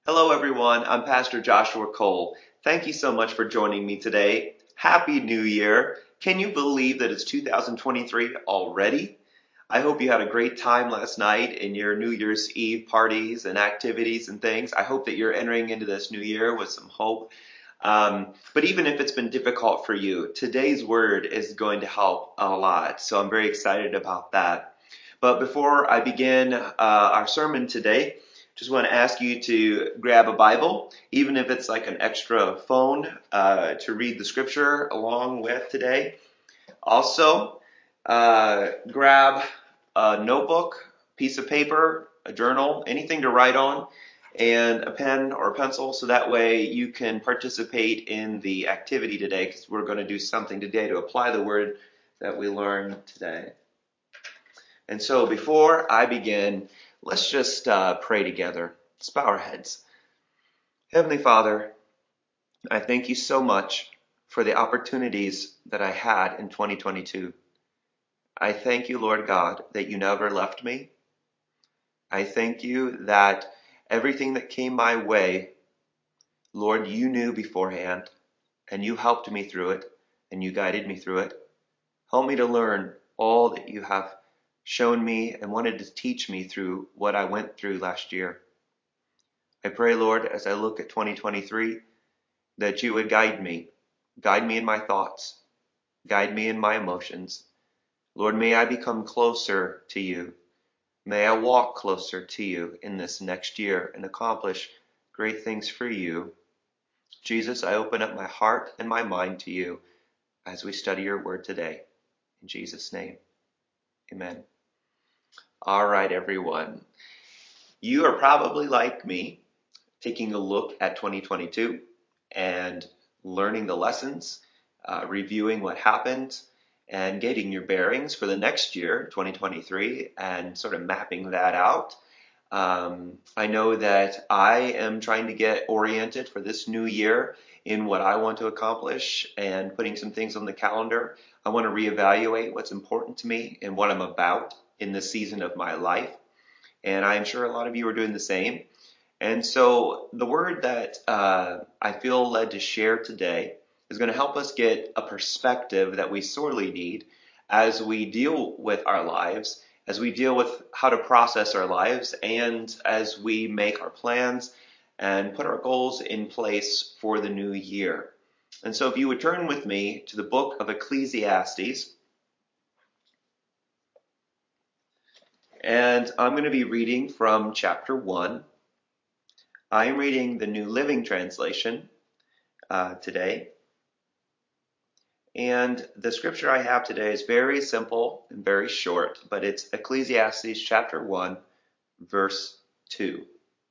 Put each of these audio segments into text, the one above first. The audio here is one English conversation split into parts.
Hello, everyone. I'm Pastor Joshua Cole. Thank you so much for joining me today. Happy New Year. Can you believe that it's 2023 already? I hope you had a great time last night in your New Year's Eve parties and activities and things. I hope that you're entering into this new year with some hope. But even if it's been difficult for you, today's word is going to help a lot. So I'm very excited about that. But before I begin our sermon today, just want to ask you to grab a Bible, even if it's like an extra phone, to read the scripture along with today. Also, grab a notebook, piece of paper, a journal, anything to write on, and a pen or a pencil, so that way you can participate in the activity today, because we're going to do something today to apply the word that we learned today. And so before I begin, let's just pray together. Let's bow our heads. Heavenly Father, I thank you so much for the opportunities that I had in 2022. I thank you, Lord God, that you never left me. I thank you that everything that came my way, Lord, you knew beforehand, and you helped me through it, and you guided me through it. Help me to learn all that you have shown me and wanted to teach me through what I went through last year. I pray, Lord, as I look at 2023, that you would guide me in my thoughts, guide me in my emotions. Lord, may I become closer to you. May I walk closer to you in this next year and accomplish great things for you. Jesus, I open up my heart and my mind to you as we study your word today. In Jesus' name, amen. All right, everyone. You are probably like me, taking a look at 2022 and learning the lessons, reviewing what happened, and getting your bearings for the next year, 2023, and sort of mapping that out. I know that I am trying to get oriented for this new year in what I want to accomplish and putting some things on the calendar. I want to reevaluate what's important to me and what I'm about in this season of my life. And I'm sure a lot of you are doing the same. And so the word that I feel led to share today is going to help us get a perspective that we sorely need as we deal with our lives, as we deal with how to process our lives, and as we make our plans and put our goals in place for the new year. And so if you would turn with me to the book of Ecclesiastes, and I'm going to be reading from chapter 1. I am reading the New Living Translation today. And the scripture I have today is very simple and very short, but it's Ecclesiastes chapter 1, verse 2.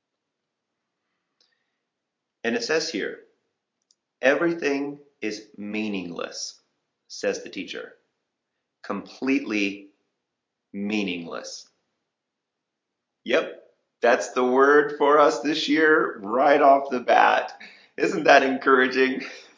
And it says here, "Everything is meaningless," says the teacher. Completely meaningless. Yep, that's the word for us this year right off the bat. Isn't that encouraging?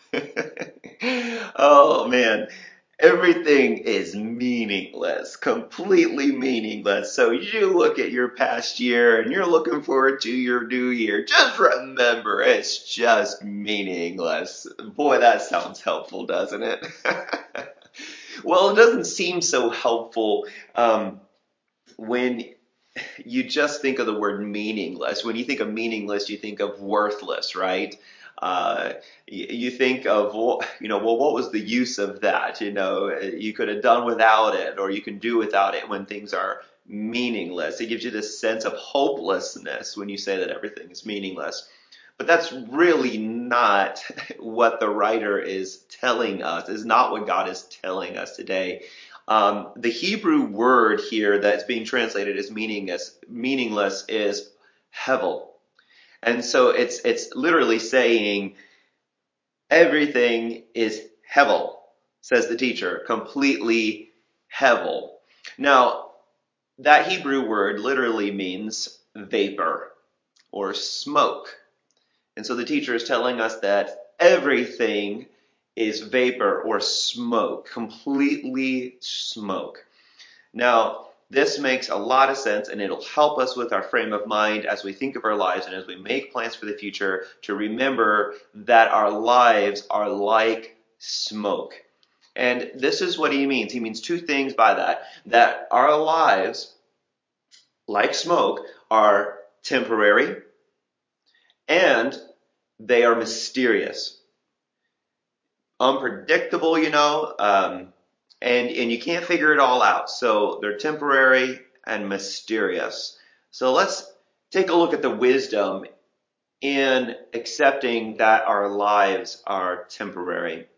Oh man, everything is meaningless, completely meaningless. So you look at your past year and you're looking forward to your new year. Just remember, it's just meaningless. Boy, that sounds helpful, doesn't it? Well, it doesn't seem so helpful when you just think of the word meaningless. When you think of meaningless, you think of worthless, right? You think of, well, what was the use of that? You could have done without it, or you can do without it when things are meaningless. It gives you this sense of hopelessness when you say that everything is meaningless. But that's really not what the writer is telling us, is not what God is telling us today. The Hebrew word here that's being translated as meaningless is hevel. And so it's literally saying everything is hevel, says the teacher, completely hevel. Now, that Hebrew word literally means vapor or smoke. And so the teacher is telling us that everything is vapor or smoke, completely smoke. Now, This makes a lot of sense, and it'll help us with our frame of mind as we think of our lives and as we make plans for the future to remember that our lives are like smoke. And this is what he means. He means two things by that our lives, like smoke, are temporary and they are mysterious. Unpredictable, and you can't figure it all out. So they're temporary and mysterious. So let's take a look at the wisdom in accepting that our lives are temporary.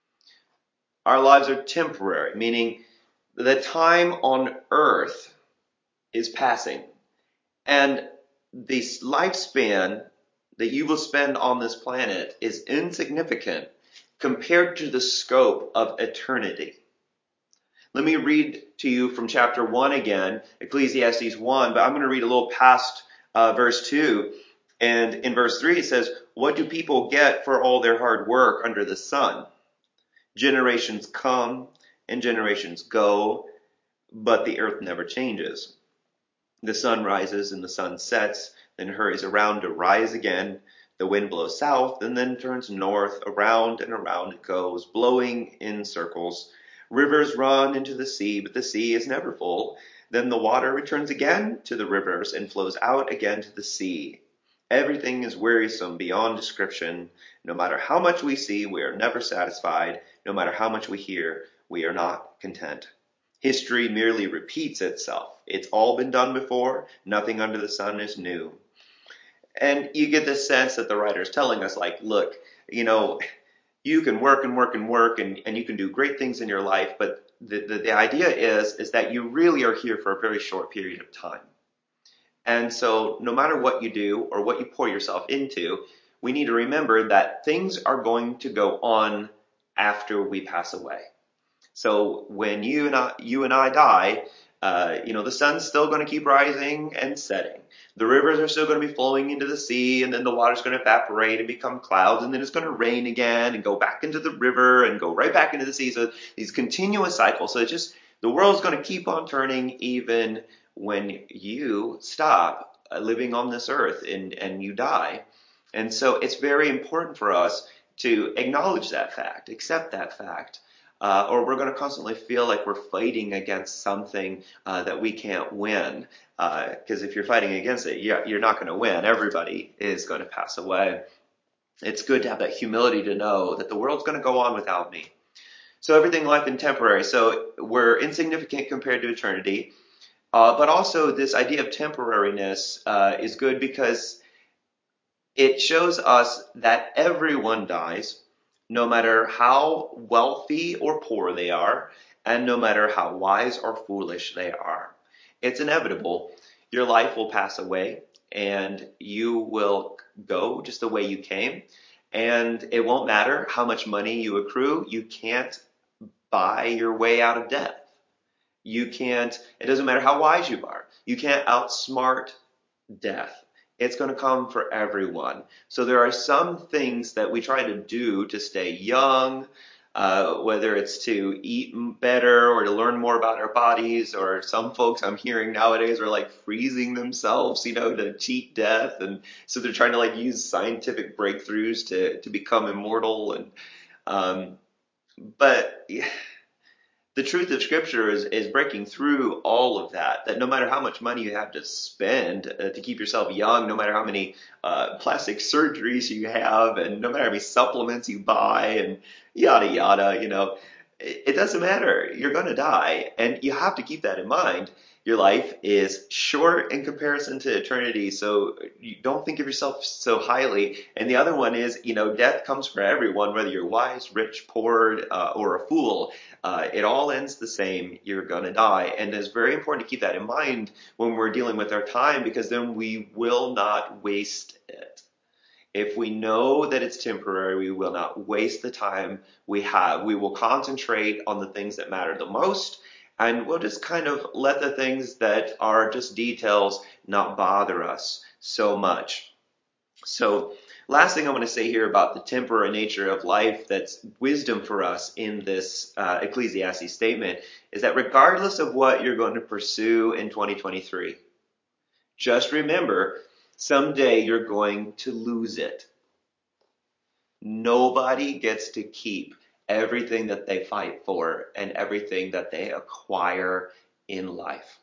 Our lives are temporary, meaning the time on earth is passing. And the lifespan that you will spend on this planet is insignificant compared to the scope of eternity. Let me read to you from chapter 1 again, Ecclesiastes 1, but I'm going to read a little past verse 2. And in verse 3 it says, "What do people get for all their hard work under the sun? Generations come and generations go, but the earth never changes. The sun rises and the sun sets, then hurries around to rise again. The wind blows south and then turns north. Around and around it goes, blowing in circles. Rivers run into the sea, but the sea is never full. Then the water returns again to the rivers and flows out again to the sea. Everything is wearisome beyond description. No matter how much we see, we are never satisfied. No matter how much we hear, we are not content. History merely repeats itself. It's all been done before. Nothing under the sun is new." And you get this sense that the writer is telling us, like, look, you can work and work and work and you can do great things in your life, but the idea is that you really are here for a very short period of time. And so no matter what you do or what you pour yourself into, we need to remember that things are going to go on after we pass away. So when you and I die, the sun's still going to keep rising and setting. The rivers are still going to be flowing into the sea, and then the water's going to evaporate and become clouds, and then it's going to rain again and go back into the river and go right back into the sea. So these continuous cycles. So the world's going to keep on turning even when you stop living on this earth and you die. And so it's very important for us to acknowledge that fact, accept that fact. Or we're going to constantly feel like we're fighting against something that we can't win. Because if you're fighting against it, you're not going to win. Everybody is going to pass away. It's good to have that humility to know that the world's going to go on without me. So everything in life is temporary. So we're insignificant compared to eternity. But also this idea of temporariness is good because it shows us that everyone dies, no matter how wealthy or poor they are, and no matter how wise or foolish they are. It's inevitable. Your life will pass away, and you will go just the way you came. And it won't matter how much money you accrue. You can't buy your way out of death. It doesn't matter how wise you are. You can't outsmart death. It's going to come for everyone. So there are some things that we try to do to stay young, whether it's to eat better or to learn more about our bodies, or some folks I'm hearing nowadays are like freezing themselves, to cheat death. And so they're trying to use scientific breakthroughs to become immortal. But the truth of Scripture is breaking through all of that no matter how much money you have to spend to keep yourself young, no matter how many plastic surgeries you have, and no matter how many supplements you buy, and yada, yada, it doesn't matter. You're going to die, and you have to keep that in mind. Your life is short in comparison to eternity, so you don't think of yourself so highly. And the other one is, death comes for everyone, whether you're wise, rich, poor, or a fool. It all ends the same. You're going to die. And it's very important to keep that in mind when we're dealing with our time, because then we will not waste it. If we know that it's temporary, we will not waste the time we have. We will concentrate on the things that matter the most, and we'll just kind of let the things that are just details not bother us so much. So Last thing I want to say here about the temporary nature of life that's wisdom for us in this Ecclesiastes statement is that regardless of what you're going to pursue in 2023, just remember someday you're going to lose it. Nobody gets to keep everything that they fight for and everything that they acquire in life.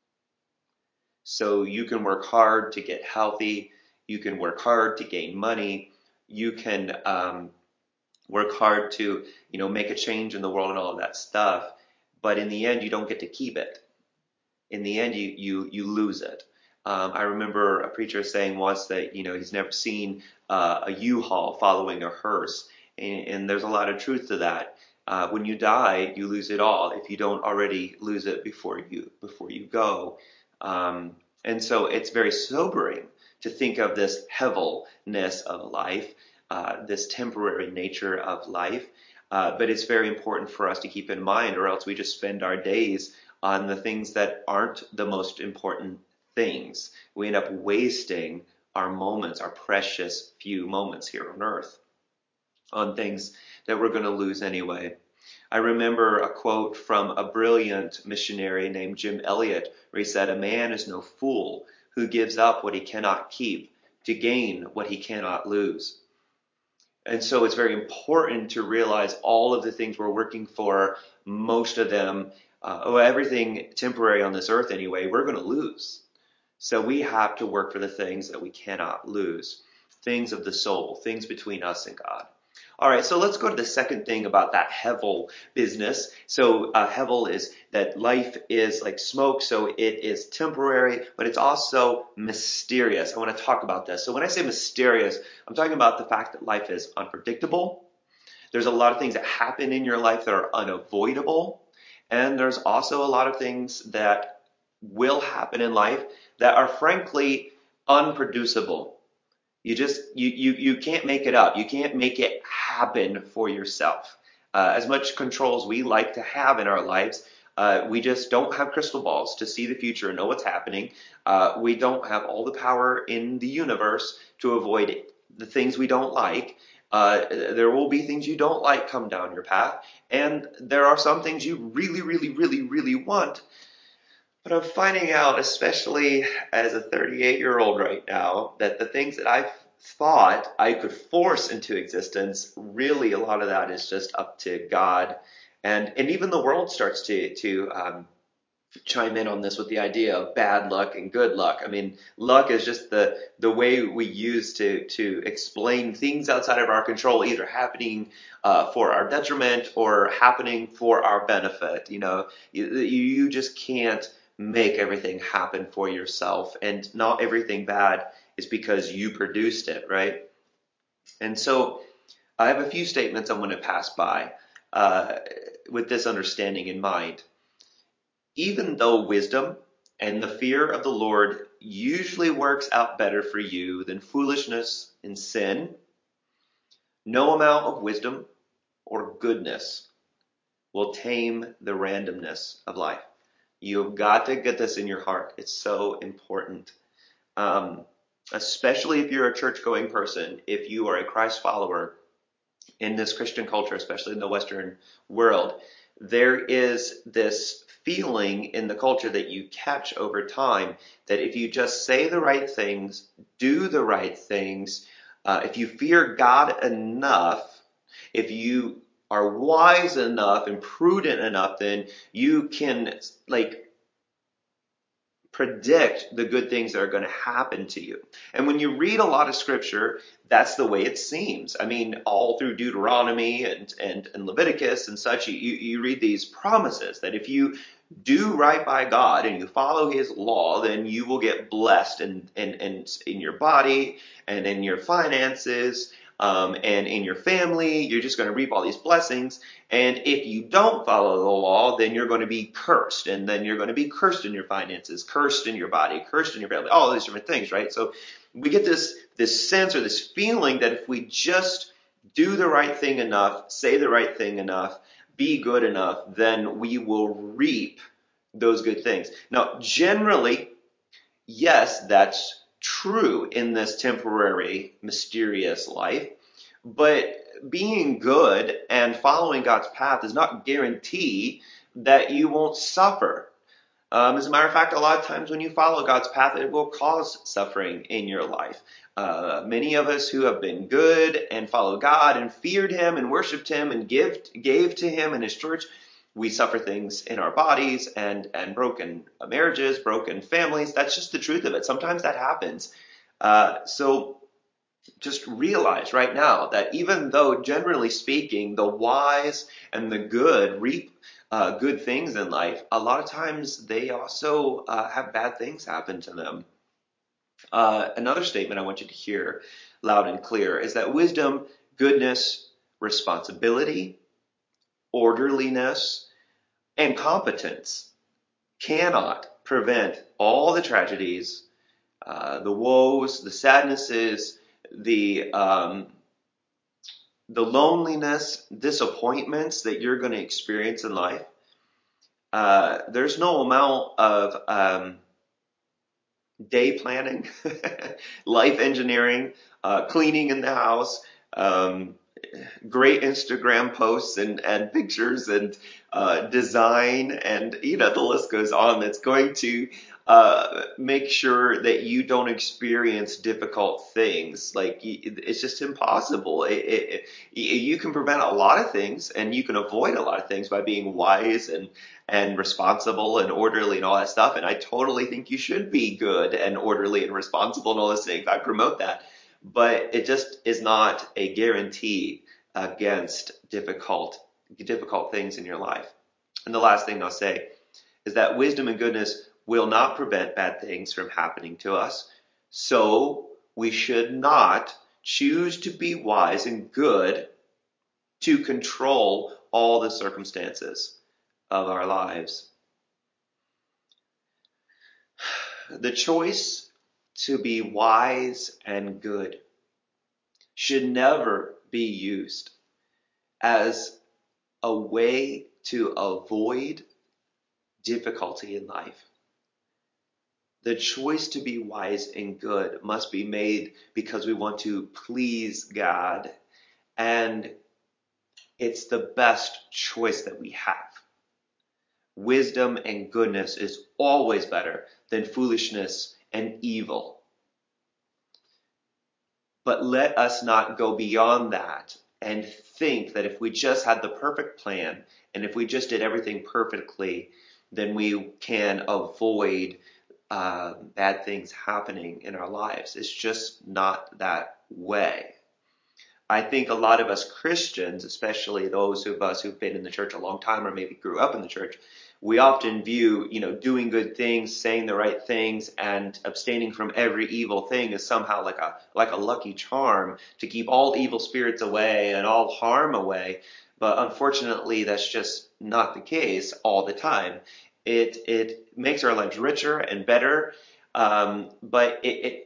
So you can work hard to get healthy. You can work hard to gain money. You can work hard to, make a change in the world and all of that stuff. But in the end, you don't get to keep it. In the end, you lose it. I remember a preacher saying once that, he's never seen a U-Haul following a hearse. And there's a lot of truth to that. When you die, you lose it all if you don't already lose it before you go. And so it's very sobering to think of this hevelness of life, this temporary nature of life. But it's very important for us to keep in mind, or else we just spend our days on the things that aren't the most important things. We end up wasting our moments, our precious few moments here on earth, on things that we're going to lose anyway. I remember a quote from a brilliant missionary named Jim Elliot, where he said, "A man is no fool who gives up what he cannot keep to gain what he cannot lose." And so it's very important to realize all of the things we're working for, most of them, everything temporary on this earth anyway, we're going to lose. So we have to work for the things that we cannot lose, things of the soul, things between us and God. All right, so let's go to the second thing about that hevel business. So hevel is that life is like smoke, so it is temporary, but it's also mysterious. I want to talk about this. So when I say mysterious, I'm talking about the fact that life is unpredictable. There's a lot of things that happen in your life that are unavoidable. And there's also a lot of things that will happen in life that are frankly unproducible. You can't make it up. You can't make it happen for yourself. As much control as we like to have in our lives, we just don't have crystal balls to see the future and know what's happening. We don't have all the power in the universe to avoid the things we don't like. There will be things you don't like come down your path, and there are some things you really, really, really, really want. But I'm finding out, especially as a 38-year-old right now, that the things that I thought I could force into existence, really a lot of that is just up to God. And even the world starts to chime in on this with the idea of bad luck and good luck. I mean, luck is just the way we use to explain things outside of our control, either happening for our detriment or happening for our benefit. You just can't make everything happen for yourself, and not everything bad is because you produced it, right? And so I have a few statements I'm going to pass by with this understanding in mind. Even though wisdom and the fear of the Lord usually works out better for you than foolishness and sin, no amount of wisdom or goodness will tame the randomness of life. You've got to get this in your heart. It's so important. Especially if you're a church-going person, if you are a Christ follower in this Christian culture, especially in the Western world, there is this feeling in the culture that you catch over time that if you just say the right things, do the right things, if you fear God enough, if you are wise enough and prudent enough, then you can predict the good things that are going to happen to you. And when you read a lot of scripture, that's the way it seems. I mean, all through Deuteronomy and Leviticus and such, you read these promises that if you do right by God and you follow his law, then you will get blessed in your body and in your finances, and in your family. You're just going to reap all these blessings. And if you don't follow the law, then you're going to be cursed. And then you're going to be cursed in your finances, cursed in your body, cursed in your family, all these different things, right? So we get this sense or this feeling that if we just do the right thing enough, say the right thing enough, be good enough, then we will reap those good things. Now, generally, yes, that's true in this temporary, mysterious life. But being good and following God's path does not guarantee that you won't suffer. As a matter of fact, a lot of times when you follow God's path, it will cause suffering in your life. Many of us who have been good and followed God and feared Him and worshiped Him and gave to Him and His church, we suffer things in our bodies and broken marriages, broken families. That's just the truth of it. Sometimes that happens. So just realize right now that even though, generally speaking, the wise and the good reap good things in life, a lot of times they also have bad things happen to them. Another statement I want you to hear loud and clear is that wisdom, goodness, responsibility, orderliness, and competence cannot prevent all the tragedies, the woes, the sadnesses, the loneliness, disappointments that you're going to experience in life. There's no amount of day planning, life engineering, cleaning in the house, great Instagram posts and pictures and design, and the list goes on, that's going to make sure that you don't experience difficult things. Like, it's just impossible. You can prevent a lot of things and you can avoid a lot of things by being wise and responsible and orderly and all that stuff. And I totally think you should be good and orderly and responsible and all those things. I promote that. But it just is not a guarantee against difficult things in your life. And the last thing I'll say is that wisdom and goodness will not prevent bad things from happening to us. So we should not choose to be wise and good to control all the circumstances of our lives. The choice to be wise and good should never be used as a way to avoid difficulty in life. The choice to be wise and good must be made because we want to please God, and it's the best choice that we have. Wisdom and goodness is always better than foolishness and evil. But let us not go beyond that and think that if we just had the perfect plan and if we just did everything perfectly, then we can avoid bad things happening in our lives. It's just not that way. I think a lot of us Christians, especially those of us who've been in the church a long time or maybe grew up in the church, we often view, doing good things, saying the right things, and abstaining from every evil thing as somehow like a lucky charm to keep all evil spirits away and all harm away. But unfortunately, that's just not the case all the time. It makes our lives richer and better, but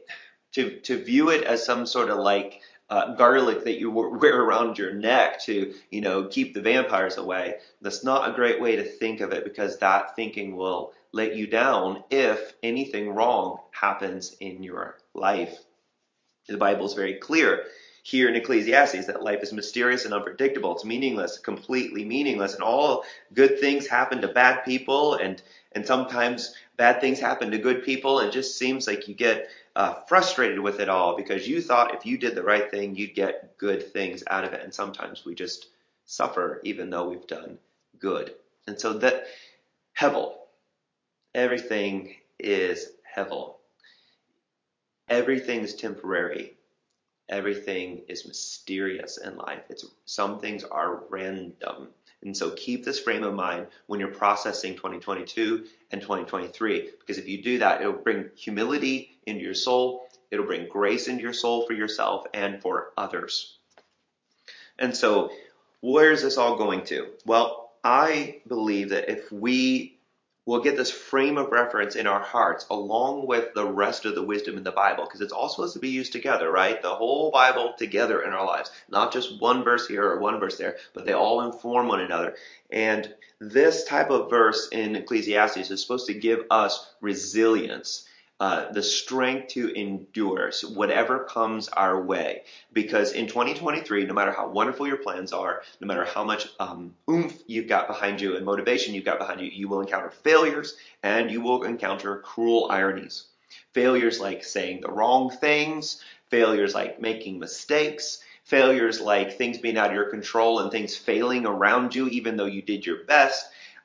to view it as some sort of like garlic that you wear around your neck to, keep the vampires away, that's not a great way to think of it, because that thinking will let you down if anything wrong happens in your life. The Bible is very clear here in Ecclesiastes that life is mysterious and unpredictable. It's meaningless, completely meaningless, and all good things happen to bad people, and sometimes bad things happen to good people, and it just seems like you get frustrated with it all because you thought if you did the right thing, you'd get good things out of it, and sometimes we just suffer even though we've done good. And so that Hevel, everything is Hevel. Everything's temporary. Everything is mysterious in life. Some things are random. And so keep this frame of mind when you're processing 2022 and 2023, because if you do that, it'll bring humility into your soul. It'll bring grace into your soul for yourself and for others. And so where is this all going to? Well, I believe that if we will get this frame of reference in our hearts along with the rest of the wisdom in the Bible, because it's all supposed to be used together, right? The whole Bible together in our lives, not just one verse here or one verse there, but they all inform one another. And this type of verse in Ecclesiastes is supposed to give us resilience. the strength to endure whatever comes our way. Because in 2023, no matter how wonderful your plans are, no matter how much oomph you've got behind you and motivation you've got behind you, you will encounter failures and you will encounter cruel ironies. Failures like saying the wrong things, failures like making mistakes, failures like things being out of your control and things failing around you even though you did your best.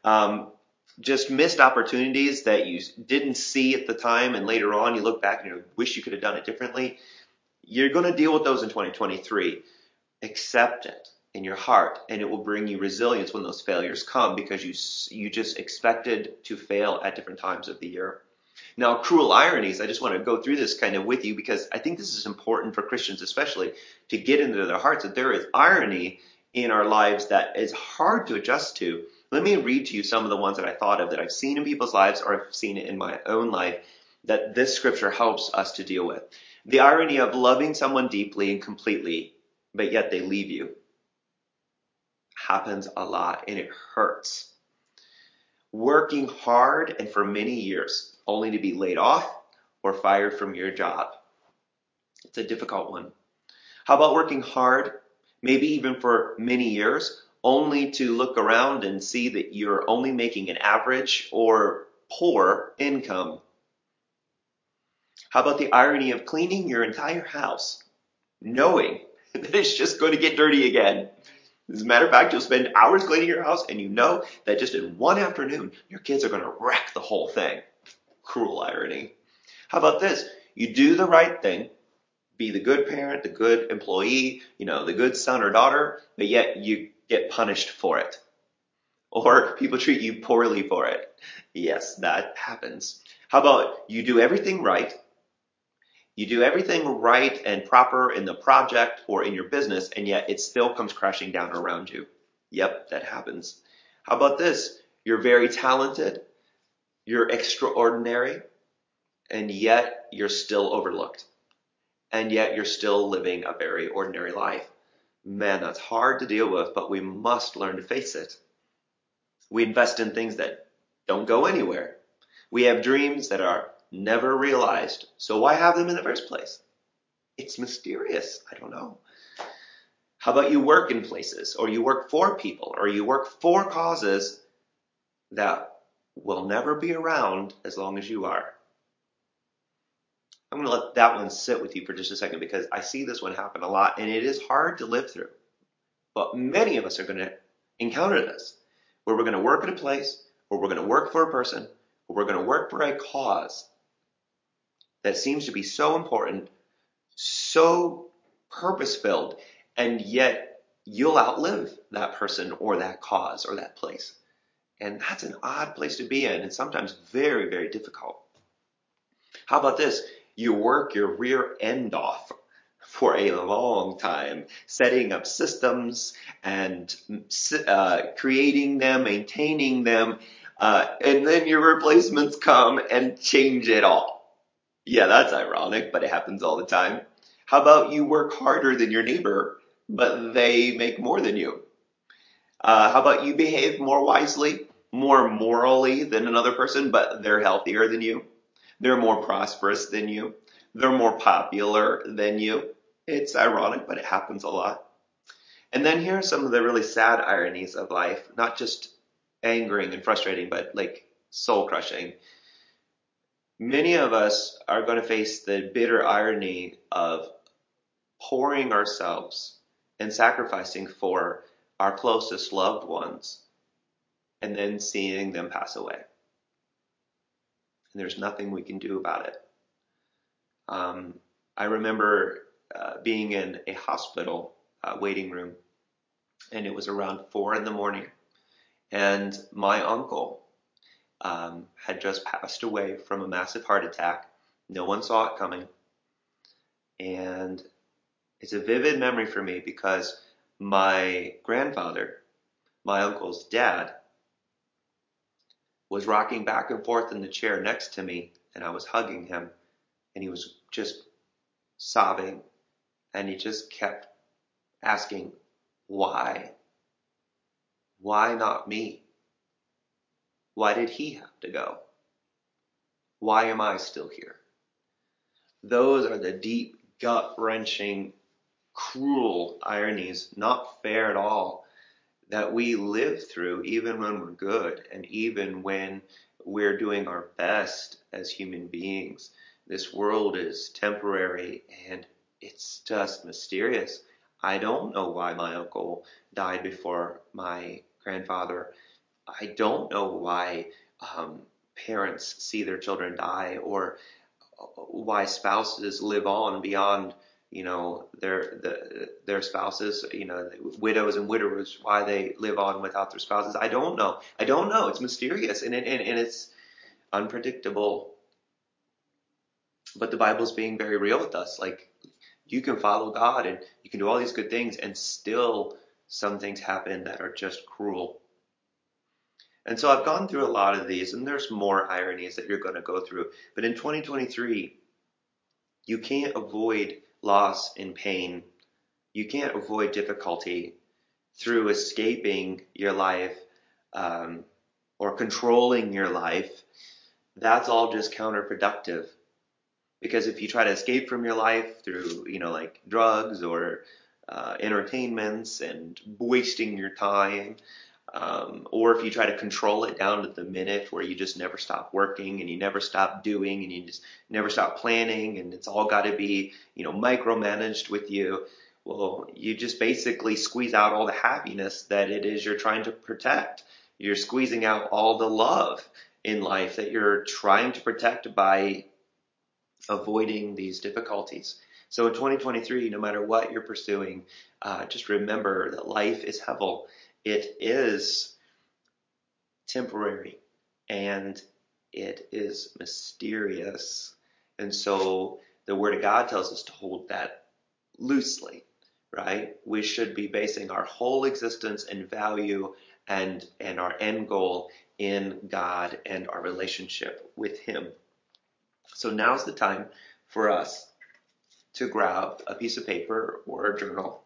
Just missed opportunities that you didn't see at the time, and later on you look back and you wish you could have done it differently. You're going to deal with those in 2023. Accept it in your heart, and it will bring you resilience when those failures come, because you just expected to fail at different times of the year. Now, cruel ironies, I just want to go through this kind of with you, because I think this is important for Christians especially to get into their hearts, that there is irony in our lives that is hard to adjust to. Let me read to you some of the ones that I thought of that I've seen in people's lives, or I've seen it in my own life, that this scripture helps us to deal with. The irony of loving someone deeply and completely, but yet they leave you. Happens a lot, and it hurts. Working hard and for many years, only to be laid off or fired from your job. It's a difficult one. How about working hard, maybe even for many years, only to look around and see that you're only making an average or poor income? How about the irony of cleaning your entire house, knowing that it's just going to get dirty again? As a matter of fact, you'll spend hours cleaning your house, and you know that just in one afternoon, your kids are going to wreck the whole thing. Cruel irony. How about this? You do the right thing, be the good parent, the good employee, the good son or daughter, but yet you get punished for it. Or people treat you poorly for it. Yes, that happens. How about you do everything right? You do everything right and proper in the project or in your business, and yet it still comes crashing down around you. Yep, that happens. How about this? You're very talented, you're extraordinary, and yet you're still overlooked. And yet you're still living a very ordinary life. Man, that's hard to deal with, but we must learn to face it. We invest in things that don't go anywhere. We have dreams that are never realized. So why have them in the first place? It's mysterious. I don't know. How about you work in places, or you work for people, or you work for causes that will never be around as long as you are? I'm going to let that one sit with you for just a second, because I see this one happen a lot, and it is hard to live through. But many of us are going to encounter this, where we're going to work at a place, or we're going to work for a person, or we're going to work for a cause that seems to be so important, so purpose-filled, and yet you'll outlive that person or that cause or that place. And that's an odd place to be in, and sometimes very, very difficult. How about this? You work your rear end off for a long time, setting up systems and creating them, maintaining them, and then your replacements come and change it all. Yeah, that's ironic, but it happens all the time. How about you work harder than your neighbor, but they make more than you? How about you behave more wisely, more morally than another person, but they're healthier than you? They're more prosperous than you. They're more popular than you. It's ironic, but it happens a lot. And then here are some of the really sad ironies of life, not just angering and frustrating, but like soul crushing. Many of us are going to face the bitter irony of pouring ourselves and sacrificing for our closest loved ones, and then seeing them pass away. And there's nothing we can do about it. I remember being in a hospital waiting room, and it was around 4 a.m, and my uncle had just passed away from a massive heart attack. No one saw it coming. And it's a vivid memory for me, because my grandfather, my uncle's dad, was rocking back and forth in the chair next to me, and I was hugging him, and he was just sobbing, and he just kept asking, why? Why not me? Why did he have to go? Why am I still here? Those are the deep, gut-wrenching, cruel ironies, not fair at all, that we live through even when we're good and even when we're doing our best as human beings. This world is temporary and it's just mysterious. I don't know why my uncle died before my grandfather. I don't know why parents see their children die, or why spouses live on beyond, their spouses, widows and widowers, why they live on without their spouses. I don't know. It's mysterious, and it's unpredictable. But the Bible's being very real with us. Like, you can follow God and you can do all these good things, and still some things happen that are just cruel. And so I've gone through a lot of these, and there's more ironies that you're going to go through. But in 2023, you can't avoid loss and pain. You can't avoid difficulty through escaping your life, or controlling your life. That's all just counterproductive. Because if you try to escape from your life through, like drugs or entertainments and wasting your time, or if you try to control it down to the minute where you just never stop working and you never stop doing and you just never stop planning and it's all got to be, micromanaged with you, well, you just basically squeeze out all the happiness that it is you're trying to protect. You're squeezing out all the love in life that you're trying to protect by avoiding these difficulties. So in 2023, no matter what you're pursuing, just remember that life is hevel. It is temporary and it is mysterious. And so the Word of God tells us to hold that loosely, right? We should be basing our whole existence and value and our end goal in God and our relationship with Him. So now's the time for us to grab a piece of paper or a journal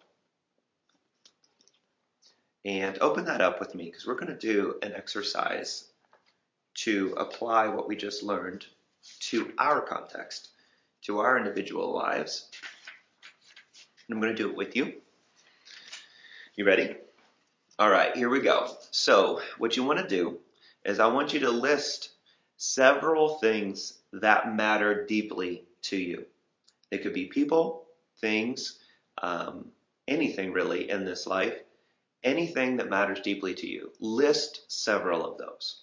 and open that up with me, because we're going to do an exercise to apply what we just learned to our context, to our individual lives. And I'm going to do it with you. You ready? All right, here we go. So what you want to do is I want you to list several things that matter deeply to you. It could be people, things, anything really in this life, anything that matters deeply to you. List several of those.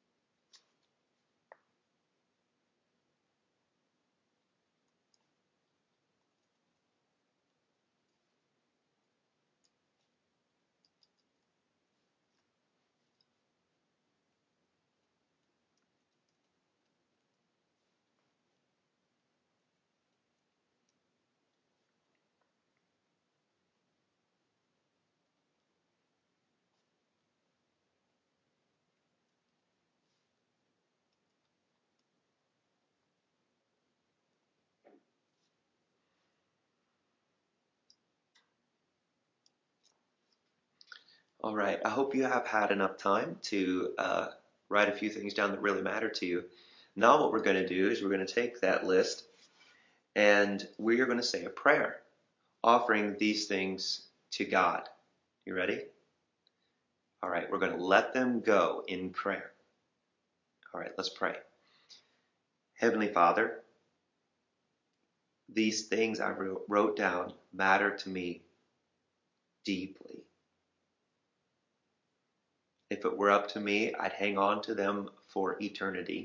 All right, I hope you have had enough time to write a few things down that really matter to you. Now what we're going to do is we're going to take that list and we are going to say a prayer, offering these things to God. You ready? All right, we're going to let them go in prayer. All right, let's pray. Heavenly Father, these things I wrote down matter to me deeply. If it were up to me, I'd hang on to them for eternity.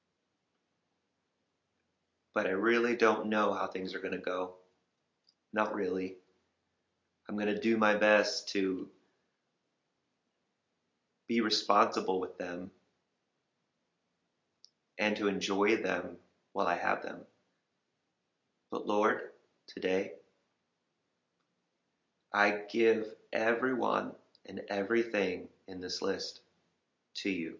But I really don't know how things are going to go. Not really. I'm going to do my best to be responsible with them and to enjoy them while I have them. But Lord, today, I give everyone and everything in this list to you.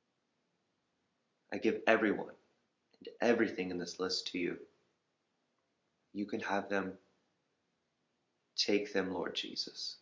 I give everyone and everything in this list to you. You can have them. Take them, Lord Jesus.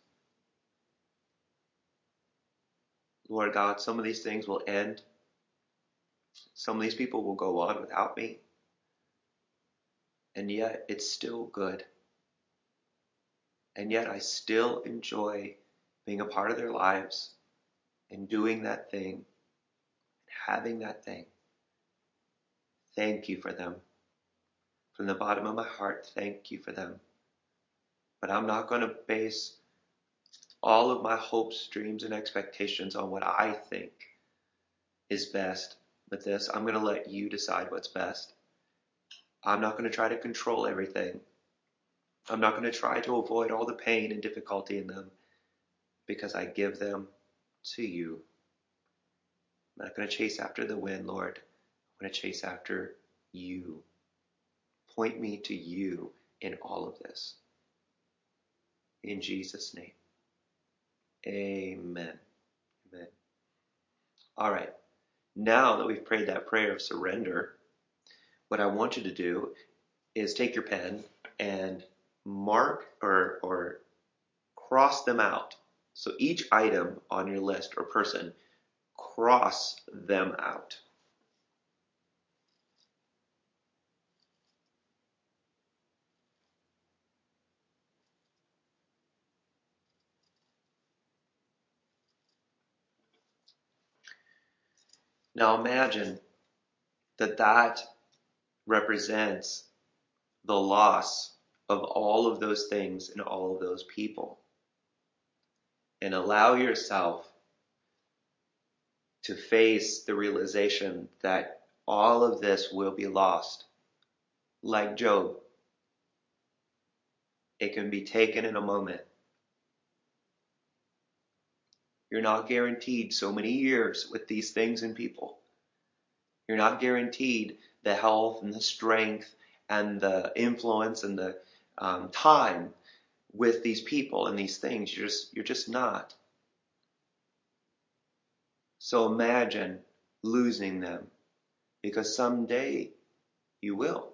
Lord God, some of these things will end. Some of these people will go on without me. And yet it's still good. And yet I still enjoy being a part of their lives and doing that thing, having that thing. Thank you for them. From the bottom of my heart, thank you for them. But I'm not going to base all of my hopes, dreams, and expectations on what I think is best. But this, I'm going to let you decide what's best. I'm not going to try to control everything. I'm not going to try to avoid all the pain and difficulty in them because I give them to you. I'm not going to chase after the wind, Lord. I'm going to chase after you. Point me to you in all of this. In Jesus' name. Amen. Amen. All right. Now that we've prayed that prayer of surrender, what I want you to do is take your pen and mark or cross them out. So each item on your list or person, cross them out. Now imagine that represents the loss of all of those things and all of those people. And allow yourself to face the realization that all of this will be lost. Like Job, it can be taken in a moment. You're not guaranteed so many years with these things and people. You're not guaranteed the health and the strength and the influence and the time with these people and these things. You're just not. So imagine losing them, because someday you will.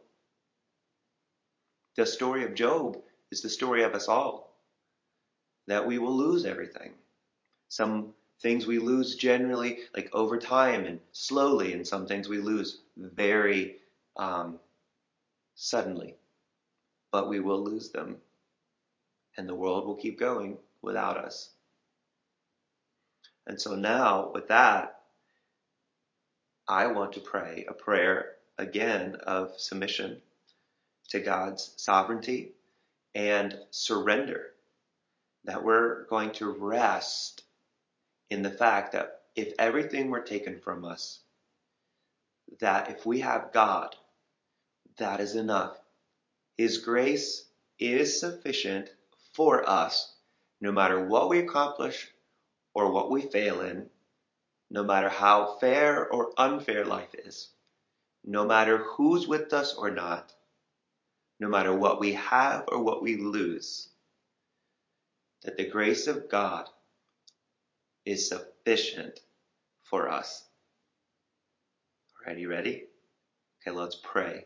The story of Job is the story of us all, that we will lose everything. Some things we lose generally, like over time and slowly, and some things we lose very suddenly. But we will lose them, and the world will keep going without us. And so now, with that, I want to pray a prayer again of submission to God's sovereignty and surrender. That we're going to rest in the fact that if everything were taken from us, that if we have God, that is enough. His grace is sufficient for us, no matter what we accomplish or what we fail in, no matter how fair or unfair life is, no matter who's with us or not, no matter what we have or what we lose, that the grace of God is sufficient for us. All right, you ready? Okay, let's pray.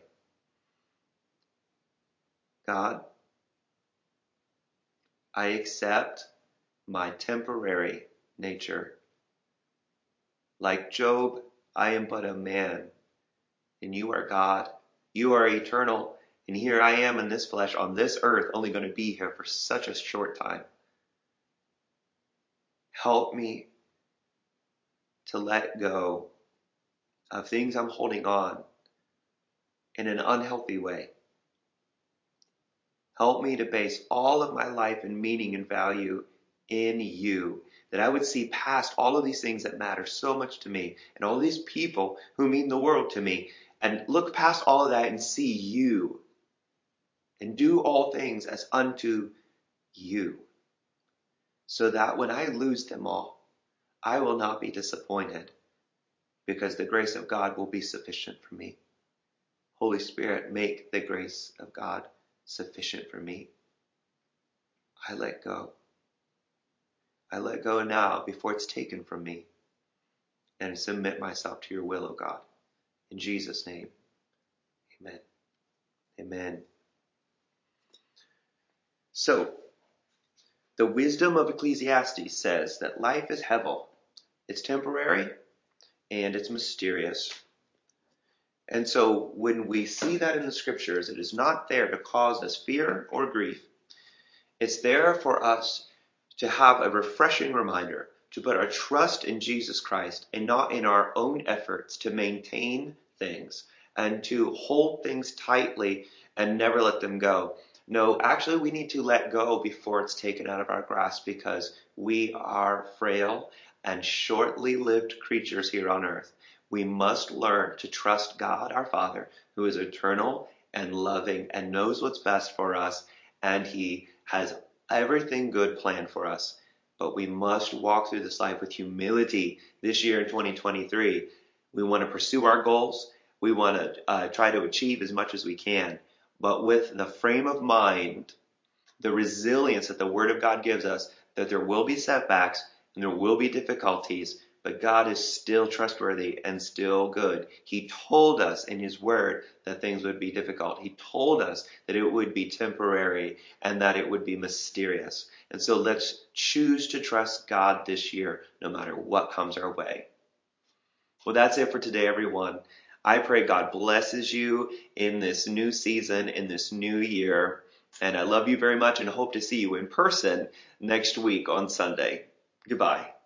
God, I accept my temporary nature. Like Job, I am but a man, and you are God. You are eternal, and here I am in this flesh, on this earth, only going to be here for such a short time. Help me to let go of things I'm holding on in an unhealthy way. Help me to base all of my life and meaning and value in you, that I would see past all of these things that matter so much to me and all these people who mean the world to me, and look past all of that and see you and do all things as unto you, so that when I lose them all, I will not be disappointed, because the grace of God will be sufficient for me. Holy Spirit, make the grace of God sufficient for me. I let go. I let go now before it's taken from me, and submit myself to your will, O God. In Jesus' name, amen. Amen. So, the wisdom of Ecclesiastes says that life is hevel. It's temporary and it's mysterious. And so when we see that in the scriptures, it is not there to cause us fear or grief. It's there for us to have a refreshing reminder to put our trust in Jesus Christ and not in our own efforts to maintain things and to hold things tightly and never let them go. No, actually, we need to let go before it's taken out of our grasp because we are frail and shortly lived creatures here on earth. We must learn to trust God, our Father, who is eternal and loving and knows what's best for us, and He has everything good planned for us. But we must walk through this life with humility this year in 2023. We want to pursue our goals. We want to try to achieve as much as we can. But with the frame of mind, the resilience that the Word of God gives us, that there will be setbacks and there will be difficulties, but God is still trustworthy and still good. He told us in His Word that things would be difficult. He told us that it would be temporary and that it would be mysterious. And so let's choose to trust God this year, no matter what comes our way. Well, that's it for today, everyone. I pray God blesses you in this new season, in this new year. And I love you very much and hope to see you in person next week on Sunday. Goodbye.